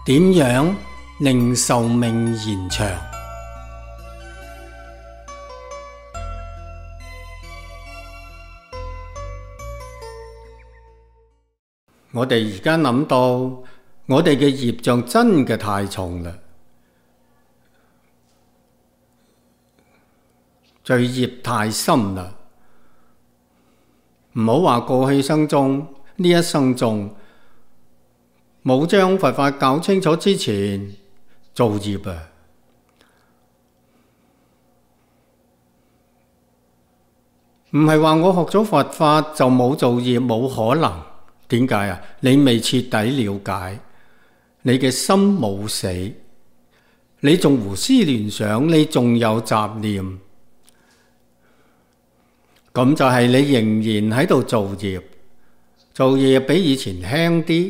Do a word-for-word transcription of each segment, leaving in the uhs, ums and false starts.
點樣令壽命延長？我哋而家諗到，我哋嘅業障真嘅太重啦，罪業太深啦。唔好話過去生中，呢一生中冇將佛法搞清楚之前造業啊！唔係話我學咗佛法就冇造業，冇可能。點解啊？你未徹底了解，你嘅心冇死，你仲胡思亂想，你仲有雜念，咁就係你仍然喺度造業，造業比以前輕啲，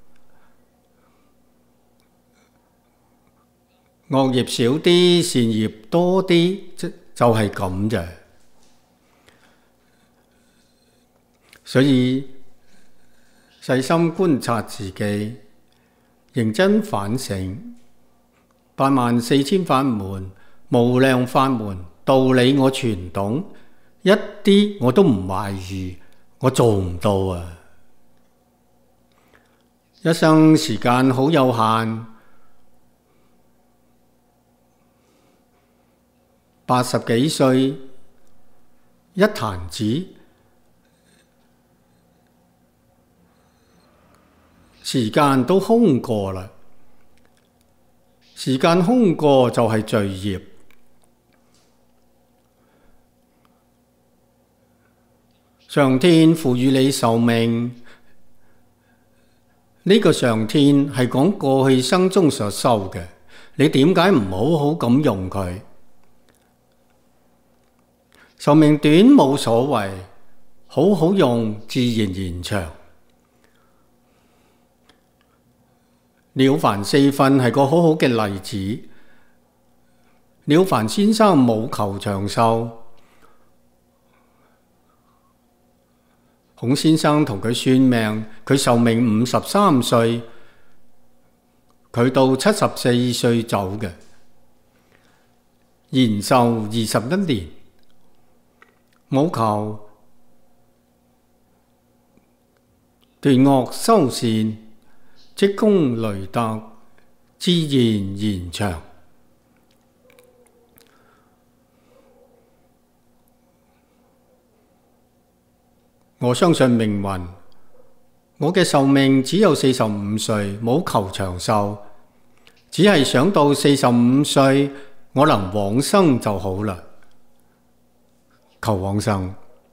惡業少啲，善業多啲，即就係咁啫。所以細心觀察自己，認真反省，八萬四千法門，無量法門，道理我全懂，一啲我都唔懷疑，我做唔到啊！一生時間好有限，八十幾歲一彈指，時間都空過啦。時間空過就係罪業。上天賦予你壽命，呢個上天係講過去生中所修嘅，你點解唔好好咁用佢？壽命短冇所謂，好好用自然延長。了凡四訓係個好好嘅例子。了凡先生冇求長壽，孔先生同佢算命，佢壽命五十三歲，佢到七十四歲走嘅，延壽二十一年，冇求斷惡修善，積功累德，自然延長。我相信命運，我嘅壽命只有四十五歲，冇求長壽，只係想到四十五歲我能往生就好啦，求往生。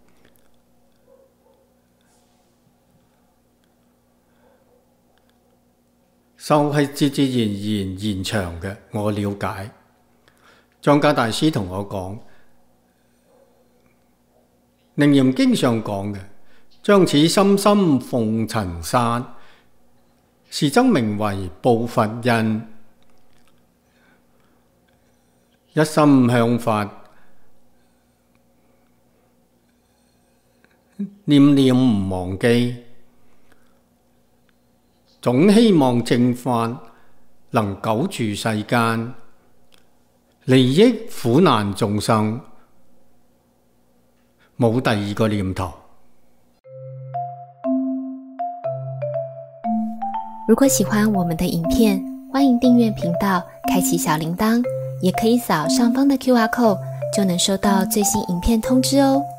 壽係自自然然延長嘅，我了解。莊家大師同我講，楞嚴經上講嘅，將此心心奉塵剎，是則名為報佛恩。一心向佛，念念唔忘記，總希望正法能久住世間，利益苦難眾生，冇第二個念頭。 如果喜歡我們的影片，歡迎訂閱頻道，開啟小鈴鐺，也可以掃上方的 Q R code，就能收到最新影片通知哦。